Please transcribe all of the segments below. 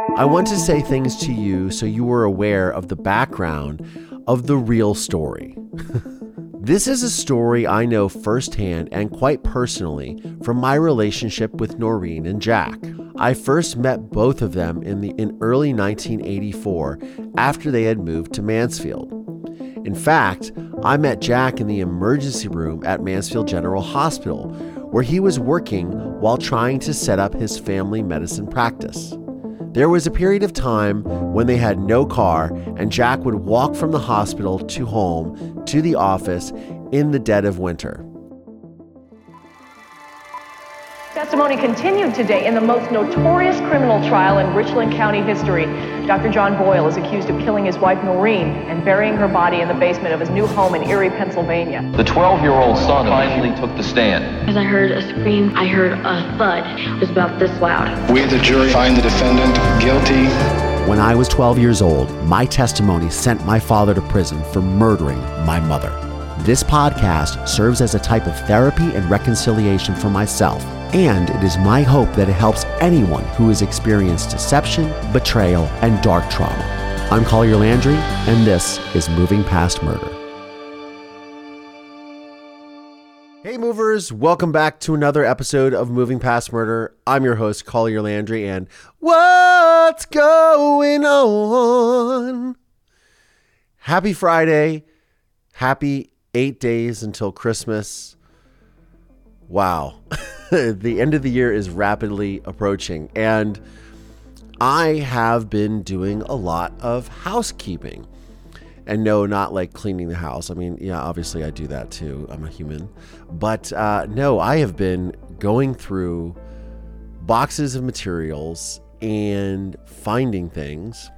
I want to say things to you so you are aware of the background of the real story. This is a story I know firsthand and quite personally from my relationship with Noreen and Jack. I first met both of them in early 1984 after they had moved to Mansfield. In fact, I met Jack in the emergency room at Mansfield General Hospital, where he was working while trying to set up his family medicine practice. There was a period of time when they had no car, and Jack would walk from the hospital to home to the office in the dead of winter. Testimony continued today in the most notorious criminal trial in Richland County history. Dr. John Boyle is accused of killing his wife Noreen and burying her body in the basement of his new home in Erie, Pennsylvania. The 12-year-old son finally took the stand. As I heard a scream, I heard a thud. It was about this loud. We, the jury, find the defendant guilty. When I was 12 years old, my testimony sent my father to prison for murdering my mother. This podcast serves as a type of therapy and reconciliation for myself, and it is my hope that it helps anyone who has experienced deception, betrayal, and dark trauma. I'm Collier Landry, and this is Moving Past Murder. Hey movers, welcome back to another episode of Moving Past Murder. I'm your host, Collier Landry, and what's going on? Happy Friday. Happy 8 days until Christmas. Wow. The end of the year is rapidly approaching, and I have been doing a lot of housekeeping. And no, not like cleaning the house. I mean, yeah, obviously I do that too. I'm a human. But no, I have been going through boxes of materials and finding things.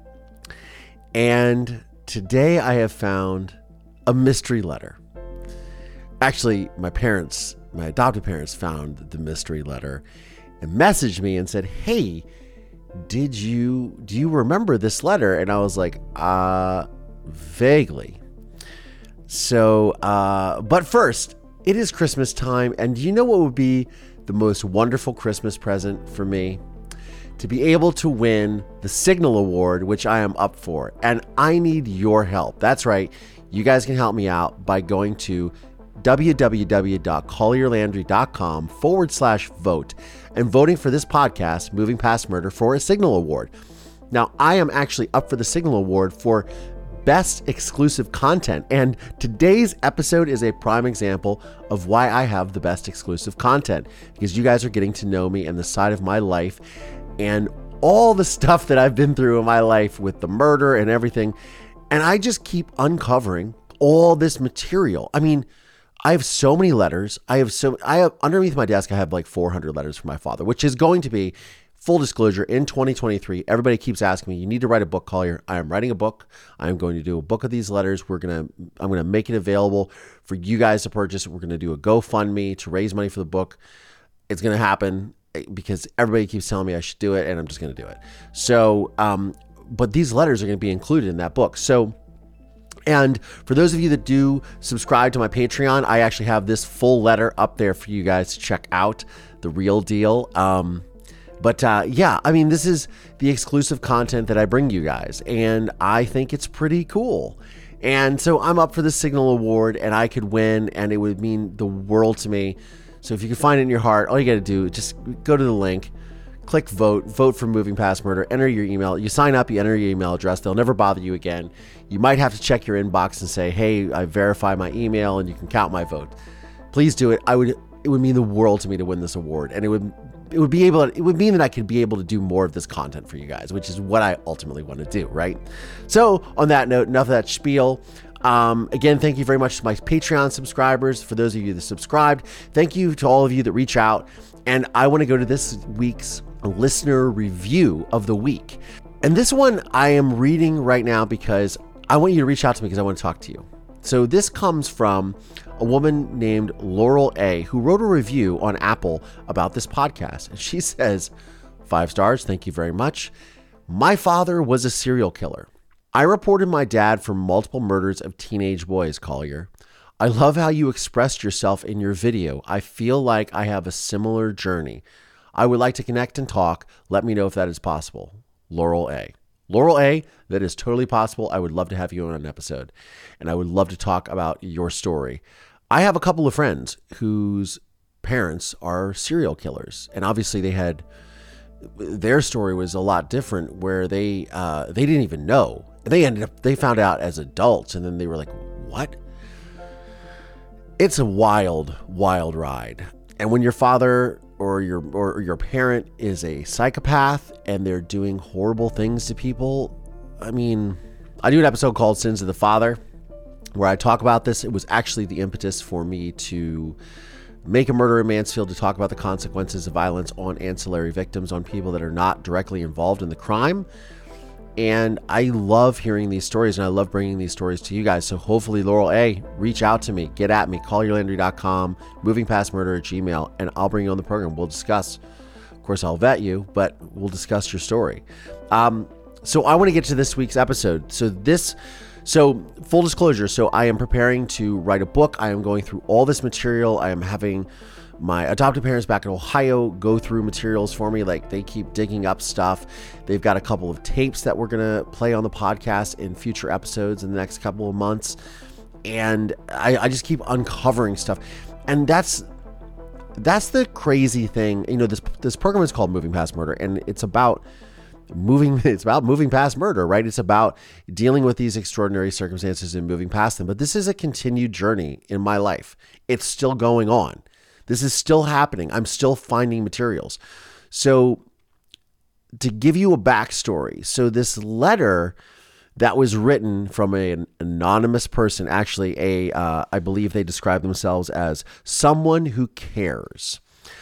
And today I have found a mystery letter. Actually, my adopted parents found the mystery letter and messaged me and said, hey, do you remember this letter? And I was like, vaguely. So, but first, it is Christmas time. And do you know what would be the most wonderful Christmas present for me? To be able to win the Signal Award, which I am up for. And I need your help. That's right. You guys can help me out by going to www.collierlandry.com/vote and voting for this podcast, Moving Past Murder, for a Signal Award. Now, I am actually up for the Signal Award for Best Exclusive Content, and today's episode is a prime example of why I have the best exclusive content, because you guys are getting to know me and the side of my life and all the stuff that I've been through in my life with the murder and everything. And I just keep uncovering all this material. I mean, I have so many letters. I have underneath my desk, I have like 400 letters from my father, which is going to be, full disclosure, in 2023. Everybody keeps asking me, you need to write a book, Collier. I am writing a book. I am going to do a book of these letters. I'm going to make it available for you guys to purchase. We're going to do a GoFundMe to raise money for the book. It's going to happen because everybody keeps telling me I should do it, and I'm just going to do it. So, but these letters are going to be included in that book. So, and for those of you that do subscribe to my Patreon, I actually have this full letter up there for you guys to check out, the real deal. Yeah, I mean, this is the exclusive content that I bring you guys, and I think it's pretty cool. And so I'm up for the Signal Award, and I could win, and it would mean the world to me. So if you can find it in your heart, all you got to do is just go to the link, click vote for Moving Past Murder, enter your email. You sign up, you enter your email address. They'll never bother you again. You might have to check your inbox and say, hey, I verify my email, and you can count my vote. Please do it. It would mean the world to me to win this award, and it would mean that I could be able to do more of this content for you guys, which is what I ultimately want to do, right? So on that note, enough of that spiel. Again, thank you very much to my Patreon subscribers. For those of you that subscribed, thank you to all of you that reach out. And I want to go to this week's listener review of the week. And this one I am reading right now because I want you to reach out to me because I want to talk to you. So this comes from a woman named Laurel A, who wrote a review on Apple about this podcast. And she says, 5 stars, thank you very much. My father was a serial killer. I reported my dad for multiple murders of teenage boys, Collier. I love how you expressed yourself in your video. I feel like I have a similar journey. I would like to connect and talk. Let me know if that is possible. Laurel A. Laurel A., that is totally possible. I would love to have you on an episode, and I would love to talk about your story. I have a couple of friends whose parents are serial killers, and obviously their story was a lot different, where they didn't even know. They found out as adults, and then they were like, what? It's a wild, wild ride. And when your father or your parent is a psychopath and they're doing horrible things to people, I mean, I do an episode called Sins of the Father where I talk about this. It was actually the impetus for me to make a Murder in Mansfield, to talk about the consequences of violence on ancillary victims, on people that are not directly involved in the crime. And I love hearing these stories, and I love bringing these stories to you guys. So hopefully, Laurel A., reach out to me, get at me, callyourlandry.com, movingpastmurder@gmail, and I'll bring you on the program. We'll discuss. Of course, I'll vet you, but we'll discuss your story. So I want to get to this week's episode. So full disclosure, so I am preparing to write a book. I am going through all this material. I am having my adoptive parents back in Ohio go through materials for me. Like, they keep digging up stuff. They've got a couple of tapes that we're going to play on the podcast in future episodes in the next couple of months. And I just keep uncovering stuff. And that's the crazy thing. You know, this program is called Moving Past Murder, and it's about moving past murder, right? It's about dealing with these extraordinary circumstances and moving past them. But this is a continued journey in my life. It's still going on. This is still happening. I'm still finding materials. So to give you a backstory, so this letter that was written from an anonymous person, actually I believe they describe themselves as someone who cares.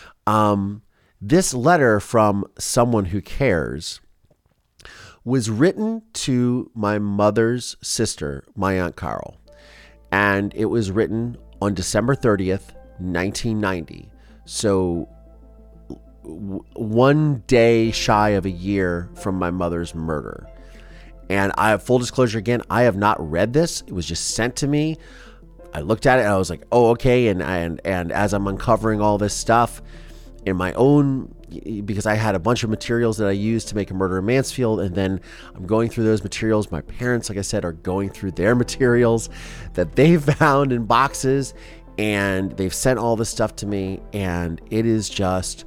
This letter from someone who cares was written to my mother's sister, my Aunt Carol. And it was written on December 30th, 1990. So one day shy of a year from my mother's murder. And I have full disclosure again, I have not read this. It was just sent to me. I looked at it and I was like, oh, okay. And as I'm uncovering all this stuff in my own, because I had a bunch of materials that I used to make a Murder in Mansfield, and then I'm going through those materials. My parents, like I said, are going through their materials that they found in boxes, and they've sent all this stuff to me, and it is just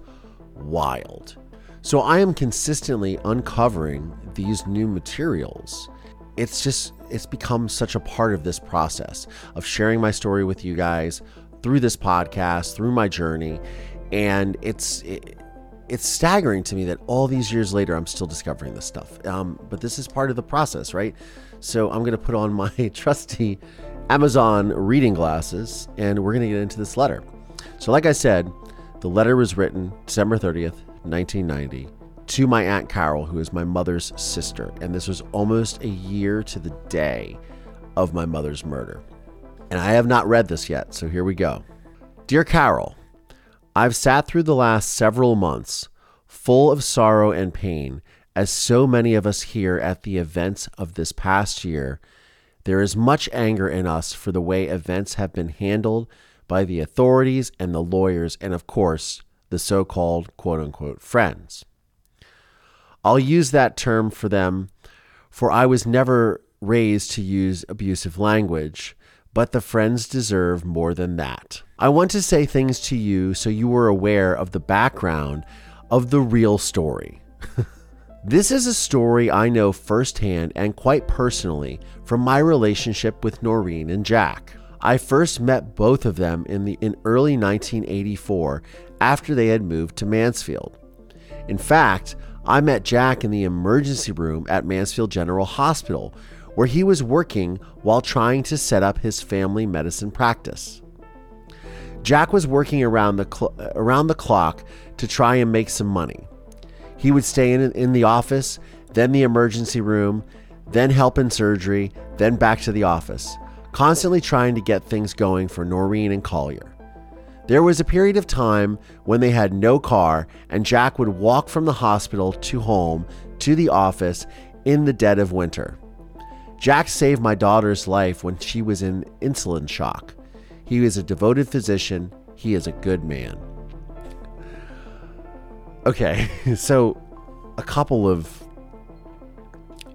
wild. So I am consistently uncovering these new materials. It's become such a part of this process of sharing my story with you guys through this podcast, through my journey. And it's staggering to me that all these years later, I'm still discovering this stuff. But this is part of the process, right? So I'm going to put on my trusty Amazon reading glasses, and we're going to get into this letter. So like I said, the letter was written December 30th, 1990, to my Aunt Carol, who is my mother's sister. And this was almost a year to the day of my mother's murder. And I have not read this yet, so here we go. Dear Carol, I've sat through the last several months full of sorrow and pain, as so many of us here at the events of this past year. There is much anger in us for the way events have been handled by the authorities and the lawyers, and of course, the so-called quote-unquote friends. I'll use that term for them, for I was never raised to use abusive language, but the friends deserve more than that. I want to say things to you so you are aware of the background of the real story. This is a story I know firsthand and quite personally from my relationship with Noreen and Jack. I first met both of them in early 1984 after they had moved to Mansfield. In fact, I met Jack in the emergency room at Mansfield General Hospital, where he was working while trying to set up his family medicine practice. Jack was working around the clock to try and make some money. He would stay in the office, then the emergency room, then help in surgery, then back to the office, constantly trying to get things going for Noreen and Collier. There was a period of time when they had no car, and Jack would walk from the hospital to home to the office in the dead of winter. Jack saved my daughter's life when she was in insulin shock. He is a devoted physician. He is a good man. Okay, so a couple of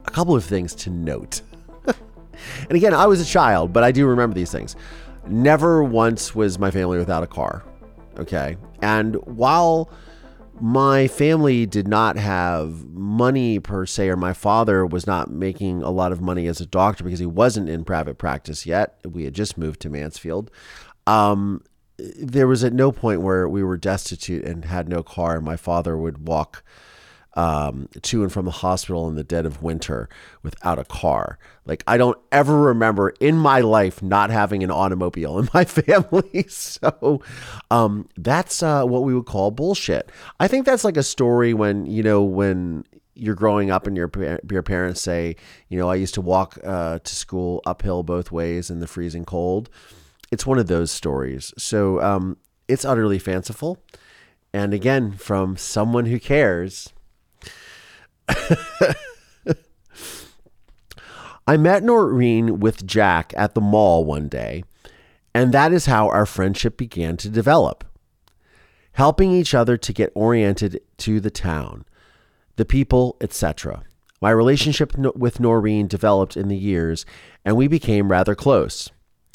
a couple of things to note. And again, I was a child, but I do remember these things. Never once was my family without a car. Okay. And while my family did not have money per se, or my father was not making a lot of money as a doctor because he wasn't in private practice yet. We had just moved to Mansfield. There was at no point where we were destitute and had no car, and my father would walk to and from the hospital in the dead of winter without a car. Like, I don't ever remember in my life not having an automobile in my family. So that's what we would call bullshit. I think that's like a story when you're growing up and your parents say, I used to walk to school uphill both ways in the freezing cold. It's one of those stories. So it's utterly fanciful. And again, from someone who cares. I met Noreen with Jack at the mall one day, and that is how our friendship began to develop. Helping each other to get oriented to the town, the people, etc. My relationship with Noreen developed in the years, and we became rather close.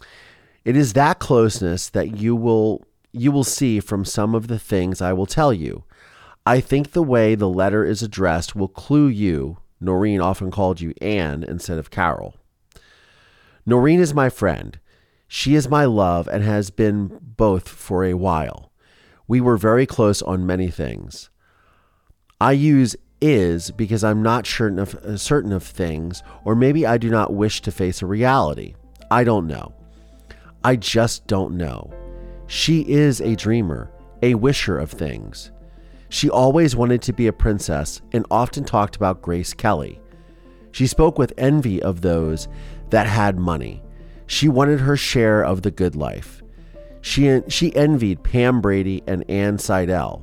It is that closeness that you will see from some of the things I will tell you. I think the way the letter is addressed will clue you. Noreen often called you Anne instead of Carol. Noreen is my friend. She is my love and has been both for a while. We were very close on many things. I use is because I'm not certain of things, or maybe I do not wish to face a reality. I don't know. I just don't know. She is a dreamer, a wisher of things. She always wanted to be a princess and often talked about Grace Kelly. She spoke with envy of those that had money. She wanted her share of the good life. She envied Pam Brady and Ann Seidel.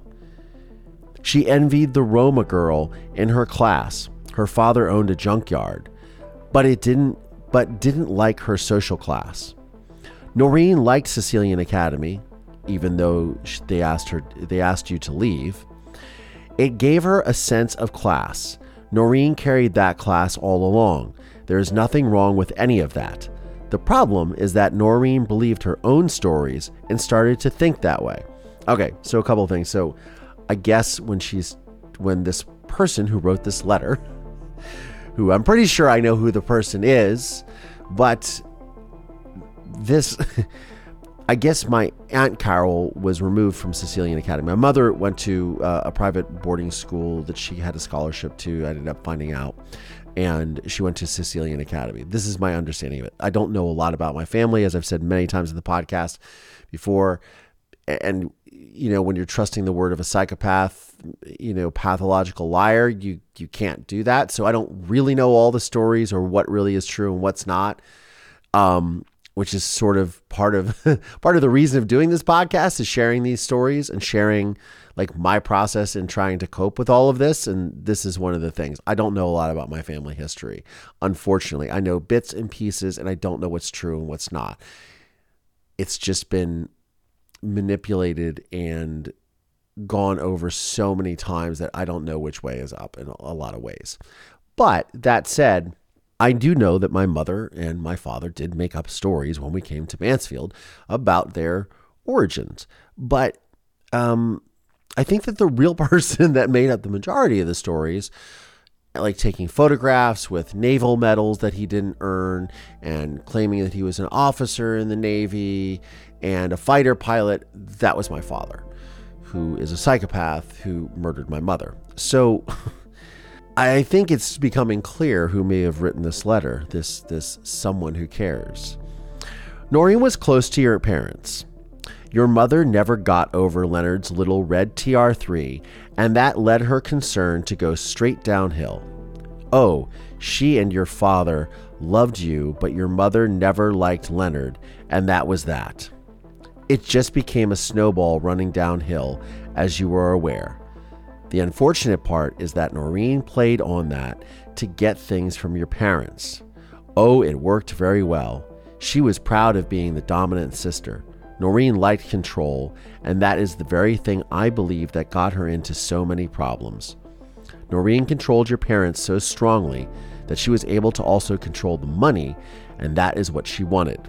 She envied the Roma girl in her class. Her father owned a junkyard, but didn't like her social class. Noreen liked Sicilian Academy, even though they asked you to leave. It gave her a sense of class. Noreen carried that class all along. There is nothing wrong with any of that. The problem is that Noreen believed her own stories and started to think that way. Okay, so a couple of things. So I guess when this person who wrote this letter, who I'm pretty sure I know who the person is, but this... I guess my Aunt Carol was removed from Sicilian Academy. My mother went to a private boarding school that she had a scholarship to. I ended up finding out. And she went to Sicilian Academy. This is my understanding of it. I don't know a lot about my family, as I've said many times in the podcast before. And, when you're trusting the word of a psychopath, pathological liar, you can't do that. So I don't really know all the stories or what really is true and what's not. Which is sort of part of the reason of doing this podcast, is sharing these stories and sharing like my process in trying to cope with all of this. And this is one of the things. I don't know a lot about my family history. Unfortunately, I know bits and pieces, and I don't know what's true and what's not. It's just been manipulated and gone over so many times that I don't know which way is up in a lot of ways. But that said, I do know that my mother and my father did make up stories when we came to Mansfield about their origins. But I think that the real person that made up the majority of the stories, like taking photographs with naval medals that he didn't earn and claiming that he was an officer in the Navy and a fighter pilot, that was my father, who is a psychopath who murdered my mother. So... I think it's becoming clear who may have written this letter, this someone who cares. Noreen was close to your parents. Your mother never got over Leonard's little red TR3, and that led her concern to go straight downhill. Oh, she and your father loved you, but your mother never liked Leonard, and that was that. It just became a snowball running downhill, as you were aware. The unfortunate part is that Noreen played on that to get things from your parents. Oh, it worked very well. She was proud of being the dominant sister. Noreen liked control, and that is the very thing I believe that got her into so many problems. Noreen controlled your parents so strongly that she was able to also control the money, and that is what she wanted.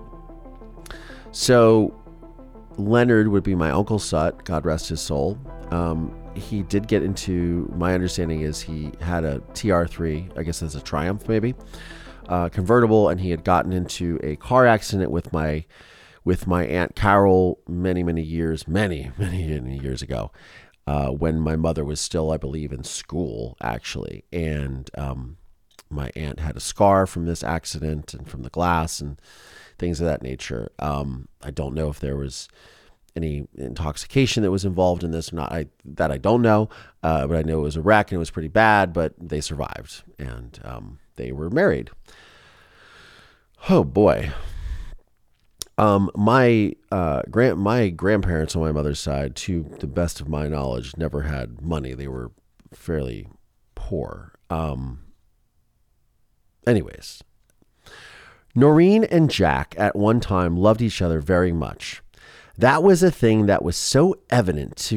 So Leonard would be my Uncle Sut, God rest his soul. He did get into, my understanding is he had a TR3, I guess that's a Triumph maybe, convertible, and he had gotten into a car accident with my Aunt Carol many years ago, when my mother was still, I believe, in school, actually. And my aunt had a scar from this accident and from the glass and things of that nature. I don't know if there was any intoxication that was involved in this or not. I don't know, but I know it was a wreck and it was pretty bad, but they survived, and they were married. Oh boy. My grandparents on my mother's side, to the best of my knowledge, never had money. They were fairly poor. Anyways, Noreen and Jack at one time loved each other very much. That was a thing that was so evident to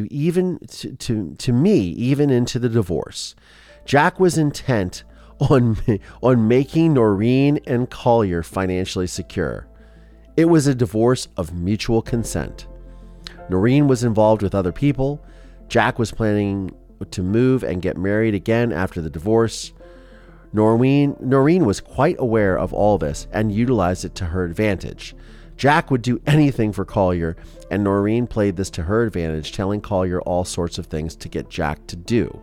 me, even into the divorce. Jack was intent on making Noreen and Collier financially secure. It was a divorce of mutual consent. Noreen was involved with other people. Jack was planning to move and get married again after the divorce. Noreen was quite aware of all this and utilized it to her advantage. Jack would do anything for Collier, and Noreen played this to her advantage, telling Collier all sorts of things to get Jack to do.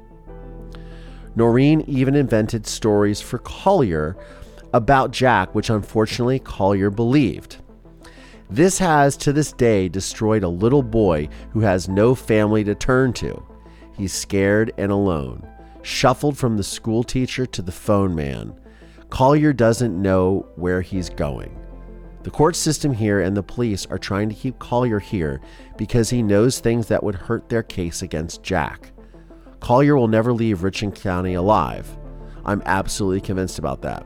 Noreen even invented stories for Collier about Jack, which unfortunately Collier believed. This has, to this day, destroyed a little boy who has no family to turn to. He's scared and alone, shuffled from the school teacher to the phone man. Collier doesn't know where he's going. The court system here and the police are trying to keep Collier here because he knows things that would hurt their case against Jack. Collier will never leave Richland County alive. I'm absolutely convinced about that.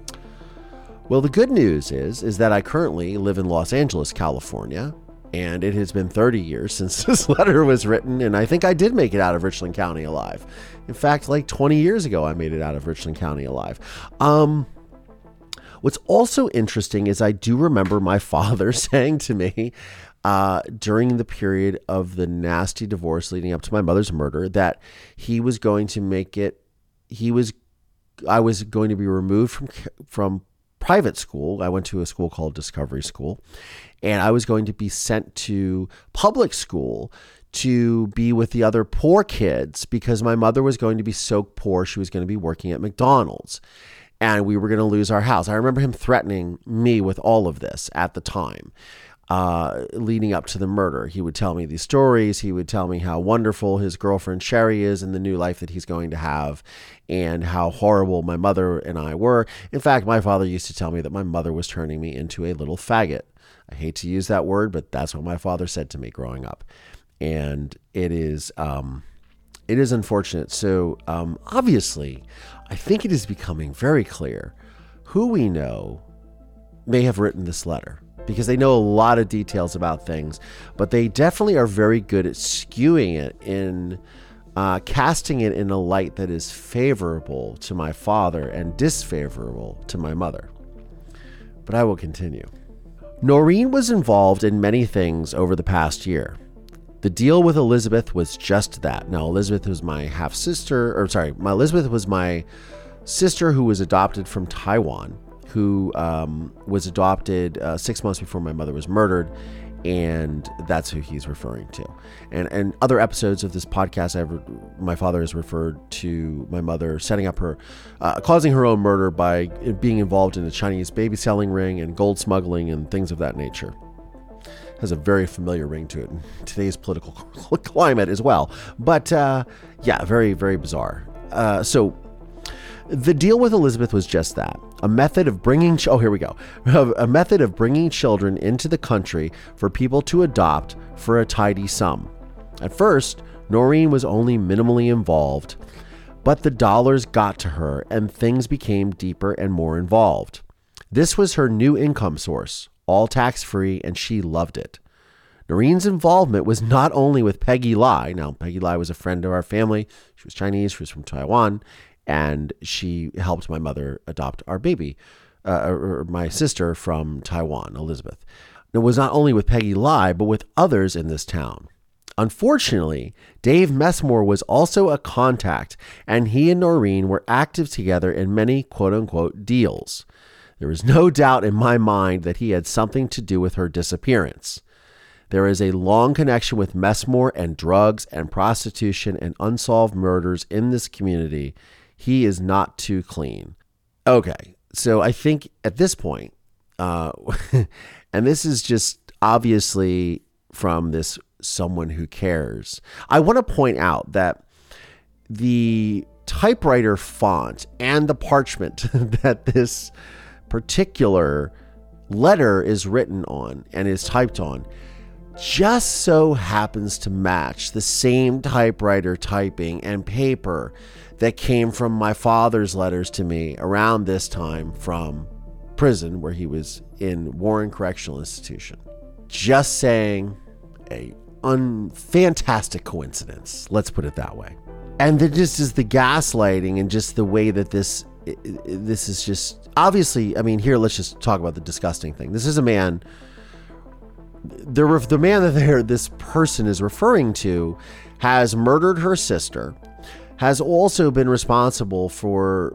Well, the good news is that I currently live in Los Angeles, California, and it has been 30 years since this letter was written, and I think I did make it out of Richland County alive. In fact, like 20 years ago, I made it out of Richland County alive. What's also interesting is I do remember my father saying to me during the period of the nasty divorce leading up to my mother's murder that he was going to make it, I was going to be removed from private school. I went to a school called Discovery School, and I was going to be sent to public school to be with the other poor kids because my mother was going to be so poor she was going to be working at McDonald's. And we were going to lose our house. I remember him threatening me with all of this at the time, leading up to the murder. He would tell me these stories. He would tell me how wonderful his girlfriend Sherry is and the new life that he's going to have, and how horrible my mother and I were. In fact, my father used to tell me that my mother was turning me into a little faggot. I hate to use that word, but that's what my father said to me growing up. And it is unfortunate. So obviously, I think it is becoming very clear who we know may have written this letter, because they know a lot of details about things, but they definitely are very good at skewing it in casting it in a light that is favorable to my father and disfavorable to my mother. But I will continue. Noreen was involved in many things over the past year. The deal with Elizabeth was just that. Now, Elizabeth was my Elizabeth was my sister who was adopted from Taiwan, who was adopted 6 months before my mother was murdered, and that's who he's referring to. And other episodes of this podcast, my father has referred to my mother setting up her, causing her own murder by being involved in a Chinese baby selling ring and gold smuggling and things of that nature. Has a very familiar ring to it in today's political climate as well. But yeah, very, very bizarre. So the deal with Elizabeth was just that. A method of bringing children into the country for people to adopt for a tidy sum. At first, Noreen was only minimally involved, but the dollars got to her and things became deeper and more involved. This was her new income source, all tax-free, and she loved it. Noreen's involvement was not only with Peggy Lai. Now, Peggy Lai was a friend of our family. She was Chinese. She was from Taiwan. And she helped my mother adopt our baby, or my sister from Taiwan, Elizabeth. It was not only with Peggy Lai, but with others in this town. Unfortunately, Dave Messmore was also a contact, and he and Noreen were active together in many quote-unquote deals. There is no doubt in my mind that he had something to do with her disappearance. There is a long connection with Messmore and drugs and prostitution and unsolved murders in this community. He is not too clean. Okay, so I think at this point, and this is just obviously from this someone who cares, I want to point out that the typewriter font and the parchment that this particular letter is written on and is typed on just so happens to match the same typewriter typing and paper that came from my father's letters to me around this time from prison where he was in Warren Correctional Institution. Just saying, a fantastic coincidence. Let's put it that way. And then just is the gaslighting and just the way that this is just obviously, I mean, here, let's just talk about the disgusting thing. This is a man, the man that this person is referring to has murdered her sister, has also been responsible for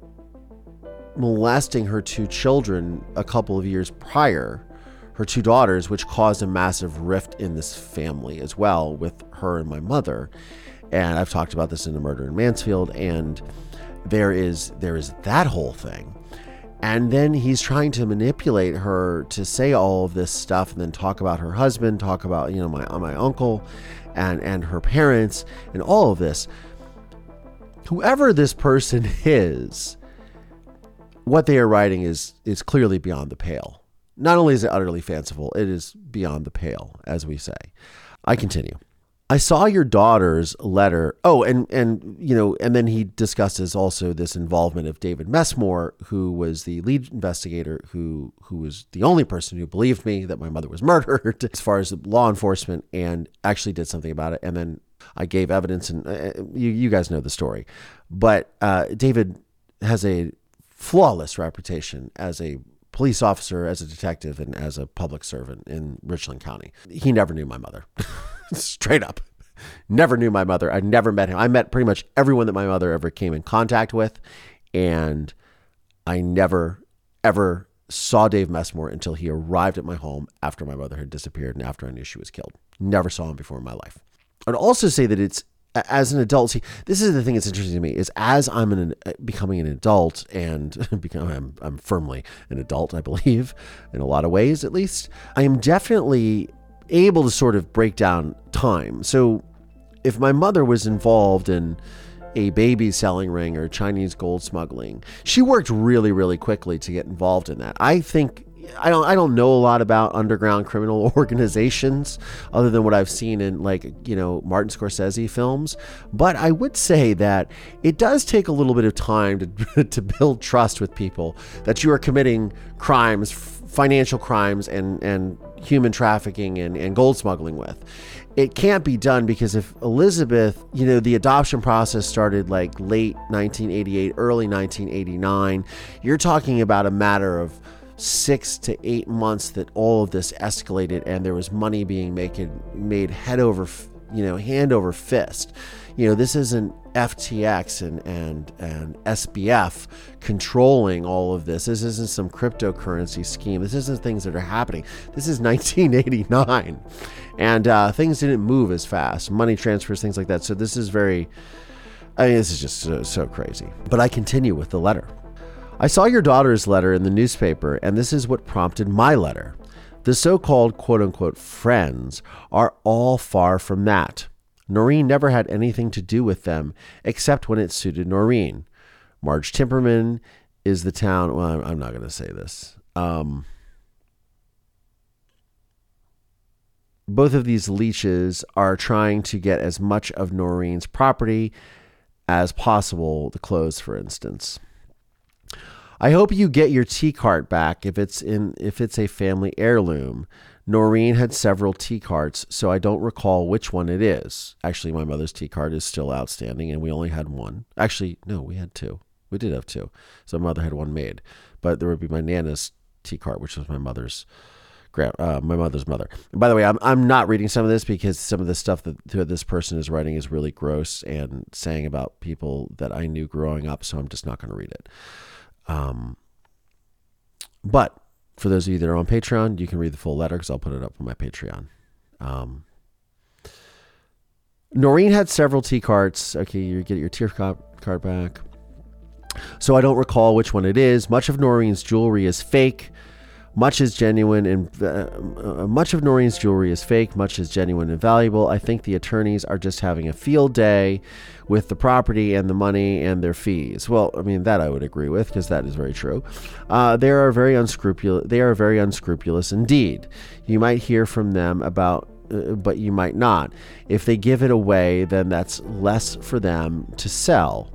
molesting her two children a couple of years prior, her two daughters, which caused a massive rift in this family as well with her and my mother. And I've talked about this in The Murder in Mansfield, and there is that whole thing. And then he's trying to manipulate her to say all of this stuff and then talk about her husband, talk about, my uncle and her parents and all of this. Whoever this person is, what they are writing is clearly beyond the pale. Not only is it utterly fanciful, it is beyond the pale, as we say. I continue. I saw your daughter's letter. Oh, and then he discusses also this involvement of David Messmore, who was the lead investigator, who was the only person who believed me that my mother was murdered as far as law enforcement, and actually did something about it. And then I gave evidence, and you guys know the story. But David has a flawless reputation as a police officer, as a detective, and as a public servant in Richland County. He never knew my mother. Straight up. Never knew my mother. I never met him. I met pretty much everyone that my mother ever came in contact with, and I never, ever saw Dave Messmore until he arrived at my home after my mother had disappeared and after I knew she was killed. Never saw him before in my life. I'd also say that it's, as an adult, see, this is the thing that's interesting to me, is as I'm becoming an adult, and I'm firmly an adult, I believe, in a lot of ways at least, I am definitely able to sort of break down time. So if my mother was involved in a baby selling ring or Chinese gold smuggling, she worked really, really quickly to get involved in that. I think I don't know a lot about underground criminal organizations other than what I've seen in Martin Scorsese films, but I would say that it does take a little bit of time to build trust with people that you are committing crimes, financial crimes and human trafficking and gold smuggling with. It can't be done because if Elizabeth, the adoption process started like late 1988, early 1989, you're talking about a matter of 6 to 8 months that all of this escalated, and there was money being made hand over fist. This isn't FTX and SBF controlling all of this. This isn't some cryptocurrency scheme. This isn't things that are happening. This is 1989, and things didn't move as fast. Money transfers, things like that. So this is this is just so crazy. But I continue with the letter. I saw your daughter's letter in the newspaper, and this is what prompted my letter. The so-called quote-unquote friends are all far from that. Noreen never had anything to do with them except when it suited Noreen. Marge Timperman is the town. Well, I'm not going to say this. Both of these leeches are trying to get as much of Noreen's property as possible, the clothes, for instance. I hope you get your tea cart back if it's a family heirloom. Noreen had several tea carts, so I don't recall which one it is. Actually, my mother's tea cart is still outstanding, and we only had one. Actually, no, we had two. We did have two. So my mother had one made. But there would be my Nana's tea cart, which was my mother's mother. And by the way, I'm not reading some of this because some of the stuff that this person is writing is really gross and saying about people that I knew growing up, so I'm just not going to read it. But for those of you that are on Patreon, you can read the full letter because I'll put it up on my Patreon. Noreen had several tea carts. Okay, you get your tea cart back. So I don't recall which one it is. Much of Noreen's jewelry is fake. Much is genuine and much of Noreen's jewelry is fake. Much is genuine and valuable. I think the attorneys are just having a field day with the property and the money and their fees. Well, I mean, that I would agree with because that is very true. They are very unscrupulous indeed. You might hear from them about, but you might not. If they give it away, then that's less for them to sell.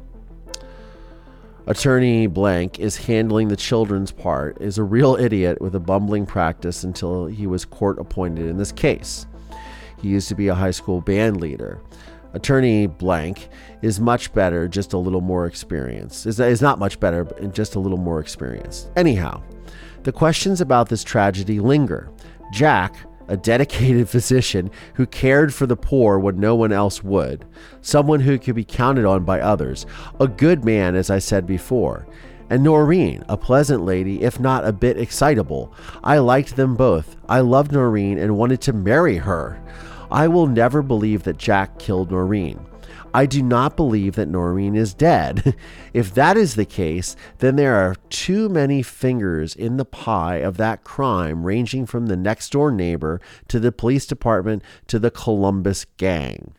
Attorney blank is handling the children's part, is a real idiot with a bumbling practice until he was court appointed in this case. He used to be a high school band leader. Attorney blank is much better, just a little more experienced. Is not much better, but just a little more experienced. Anyhow, the questions about this tragedy linger. Jack, a dedicated physician who cared for the poor when no one else would, someone who could be counted on by others, a good man, as I said before, and Noreen, a pleasant lady, if not a bit excitable. I liked them both. I loved Noreen and wanted to marry her. I will never believe that Jack killed Noreen. I do not believe that Noreen is dead. If that is the case, then there are too many fingers in the pie of that crime, ranging from the next door neighbor to the police department to the Columbus gang.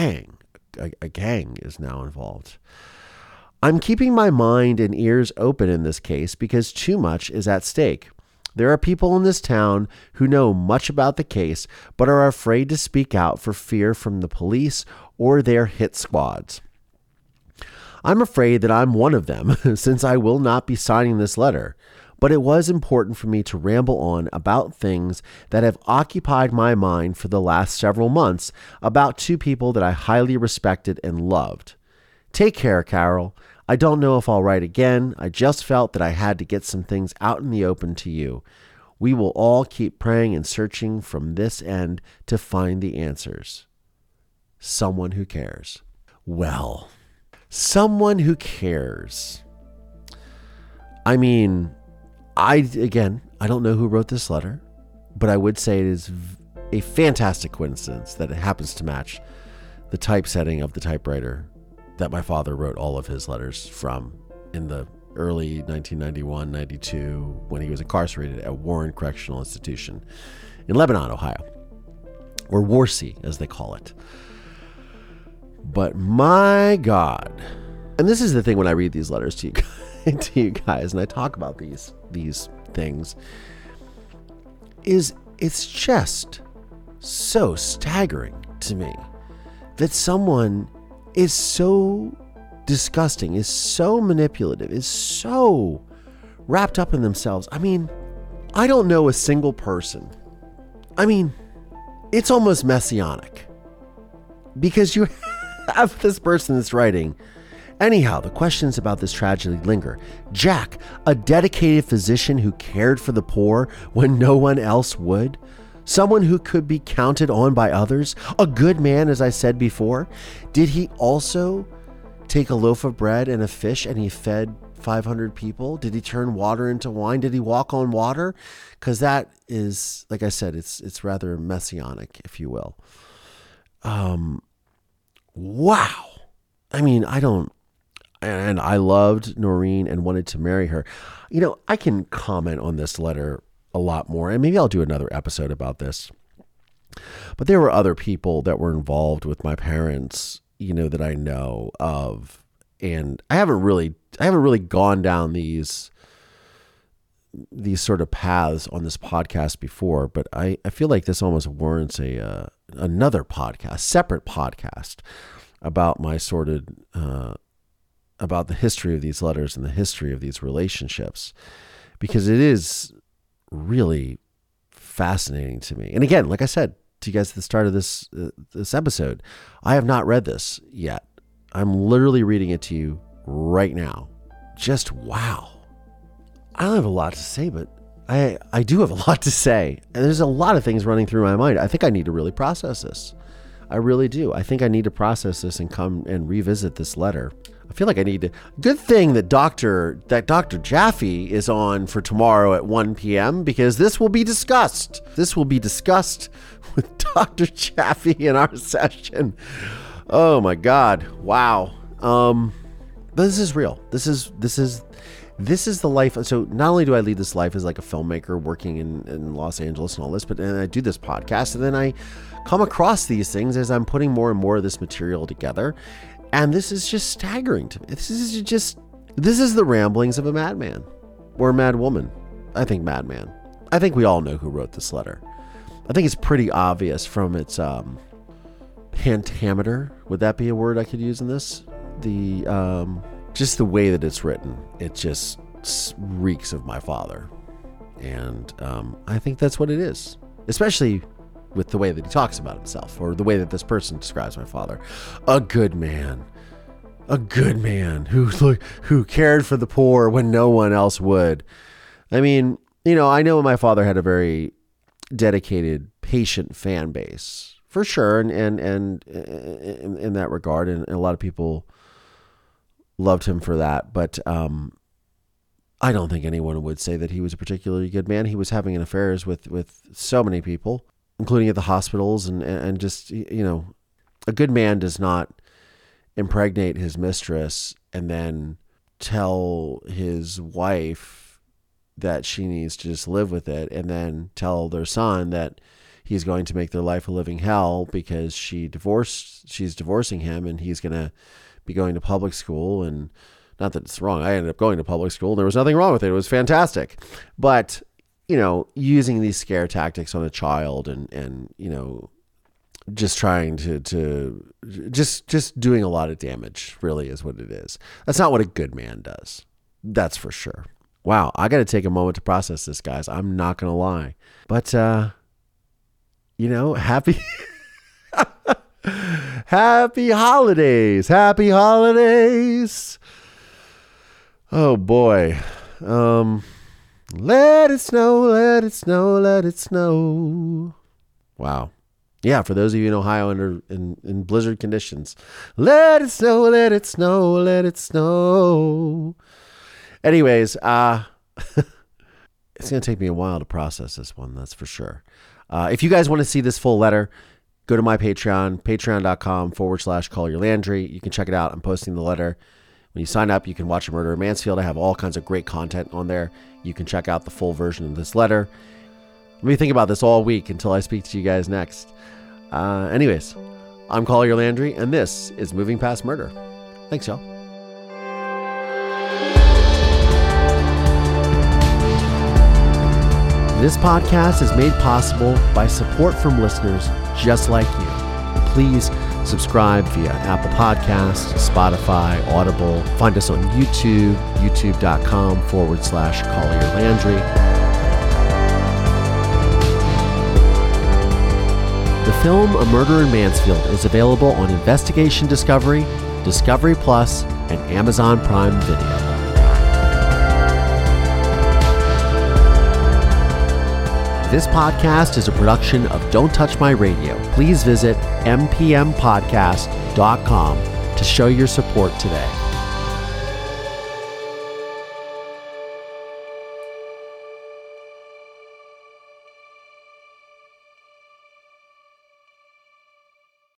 A gang is now involved. I'm keeping my mind and ears open in this case because too much is at stake. There are people in this town who know much about the case, but are afraid to speak out for fear from the police or their hit squads. I'm afraid that I'm one of them, since I will not be signing this letter, but it was important for me to ramble on about things that have occupied my mind for the last several months about two people that I highly respected and loved. Take care, Carol. I don't know if I'll write again. I just felt that I had to get some things out in the open to you. We will all keep praying and searching from this end to find the answers. Someone who cares. Well, someone who cares. I mean, I don't know who wrote this letter, but I would say it is a fantastic coincidence that it happens to match the typesetting of the typewriter that my father wrote all of his letters from in the early 1991-92 when he was incarcerated at Warren Correctional Institution in Lebanon, Ohio, or Warsi as they call it. But my God, and this is the thing when I read these letters to you guys, and I talk about these things, is it's just so staggering to me that someone is so disgusting, is so manipulative, is so wrapped up in themselves. I mean, I don't know a single person. I mean, it's almost messianic because you have this person that's writing. Anyhow, the questions about this tragedy linger. Jack, a dedicated physician who cared for the poor when no one else would. Someone who could be counted on by others. A good man, as I said before. Did he also take a loaf of bread and a fish and he fed 500 people? Did he turn water into wine? Did he walk on water? Because that is, like I said, it's rather messianic, if you will. Wow. I mean, I loved Noreen and wanted to marry her. You know, I can comment on this letter a lot more, and maybe I'll do another episode about this. But there were other people that were involved with my parents, you know, that I know of, and I haven't really gone down these sort of paths on this podcast before, but I feel like this almost warrants another podcast, separate podcast about my sordid about the history of these letters and the history of these relationships, because it is really fascinating to me. And again, like I said to you guys at the start of this episode, I have not read this yet. I'm literally reading it to you right now. Just wow. I don't have a lot to say, but I do have a lot to say. And there's a lot of things running through my mind. I think I need to really process this. I really do. I think I need to process this and come and revisit this letter. I feel like I need to. Good thing that Dr. Jaffe is on for tomorrow at 1 p.m. because this will be discussed. This will be discussed with Dr. Jaffe in our session. Oh my God. Wow. But this is real. This is the life. So not only do I lead this life as like a filmmaker working in Los Angeles and all this, but then I do this podcast, and then I come across these things as I'm putting more and more of this material together. And this is just staggering to me. This is the ramblings of a madman or a mad woman. I think madman. I think we all know who wrote this letter. I think it's pretty obvious from its pentameter. Would that be a word I could use in this? Just the way that it's written, it just reeks of my father. And I think that's what it is, especially with the way that he talks about himself, or the way that this person describes my father. A good man who cared for the poor when no one else would. I mean, I know my father had a very dedicated, patient fan base for sure. And in that regard, and a lot of people loved him for that. But I don't think anyone would say that he was a particularly good man. He was having affairs with so many people, including at the hospitals, and just, a good man does not impregnate his mistress and then tell his wife that she needs to just live with it, and then tell their son that he's going to make their life a living hell because she's divorcing him, and he's going to be going to public school. And not that it's wrong. I ended up going to public school and there was nothing wrong with it. It was fantastic. But, using these scare tactics on a child and just trying to just doing a lot of damage really is what it is. That's not what a good man does. That's for sure. Wow. I got to take a moment to process this, guys. I'm not going to lie. But, happy... Happy holidays. Happy holidays. Oh boy. Let it snow, let it snow, let it snow. Wow. Yeah, for those of you in Ohio in blizzard conditions. Let it snow, let it snow, let it snow. Anyways, it's going to take me a while to process this one, that's for sure. If you guys want to see this full letter, go to my Patreon, patreon.com/callyourlandry. You can check it out. I'm posting the letter. When you sign up, you can watch A Murder in Mansfield. I have all kinds of great content on there. You can check out the full version of this letter. Let me think about this all week until I speak to you guys next. Anyways, I'm Collier Landry, and this is Moving Past Murder. Thanks, y'all. This podcast is made possible by support from listeners just like you. Please subscribe via Apple Podcasts, Spotify, Audible. Find us on YouTube, youtube.com/Collier Landry. The film A Murder in Mansfield is available on Investigation Discovery, Discovery Plus, and Amazon Prime Video. This podcast is a production of Don't Touch My Radio. Please visit mpmpodcast.com to show your support today.